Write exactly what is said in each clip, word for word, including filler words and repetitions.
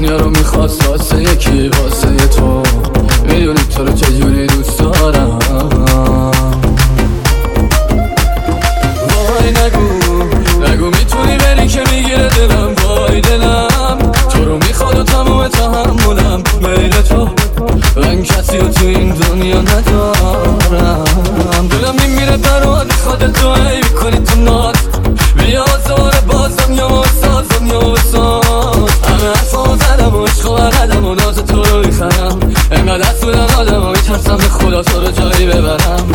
دنیا رو میخواست واسه یکی، واسه تو. میدونی تو رو چجوری دوست دارم. وای نگو نگو میتونی بری که میگیره دلم. وای دلم تو رو میخواد و تموم تحملم. میل تو من کسی رو تو این دنیا ندارم. دلم میمیره برات میخواد تو ای میکنی تو نات. بیا زاره بازم یا سازم یا بساز. همه حرفا زدم و عشق و بردم و ناز تو رو میخرم. انقدر دست بودم آدم و میترسم به خدا تو رو جایی ببرم.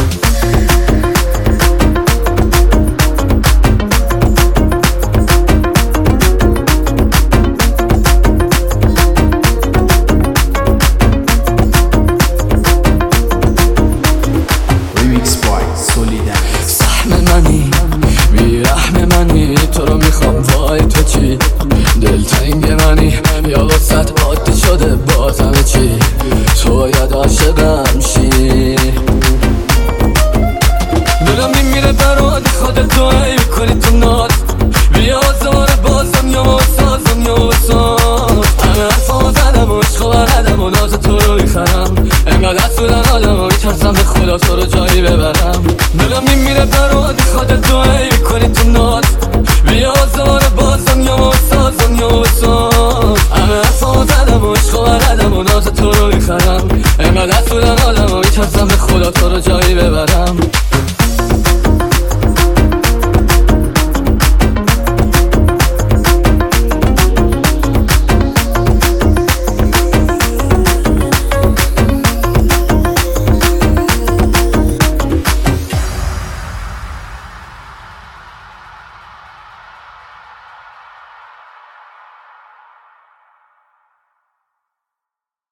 سهم منی بیرحم منی تو رو میخوام. وای تو چی دلتنگ منی یا وسط عادی شده بازم چی. تو باید عاشقم شی. دلم میمیره برات خودت تو ای میکنی تو نات. بیا زاره بازم یا سازم یا بساز. همه حرفا زدم و عشق و بردم و ناز تو رو میخرم. انقدر دست بودن آدم و میترسم به خدا تو رو جایی ببرم. دلم میمیره برات خودت تو ای میکنی تو نات. بیا زاره بازم یا سازم یا بساز. همه حرفا زدم و عشق و بردم و ناز تو رو میخرم. انقدر دست بودن آدم و میترسم به خدا تو رو جایی ببرم.